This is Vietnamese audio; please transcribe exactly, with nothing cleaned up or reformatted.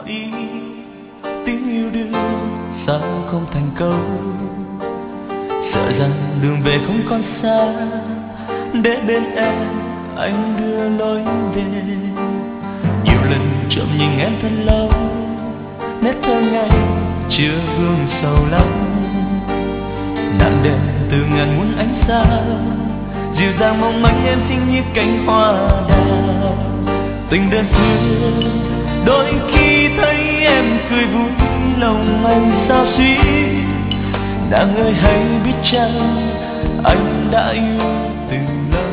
ý, tiếng yêu đương sao không thành câu, sợ rằng đường về không còn xa, để bên em anh đưa lối về. Nhiều lần trộm nhìn em thật lâu, nét thơ ngây chưa gương sầu lắm, nặng đêm từ ngàn muôn ánh sao, dịu dàng mong manh em xinh như cánh hoa đào. Tình đơn phương đôi khi thấy em cười vui, lòng anh sao xuyến. Nàng ơi hãy biết chăng anh đã yêu từ lâu.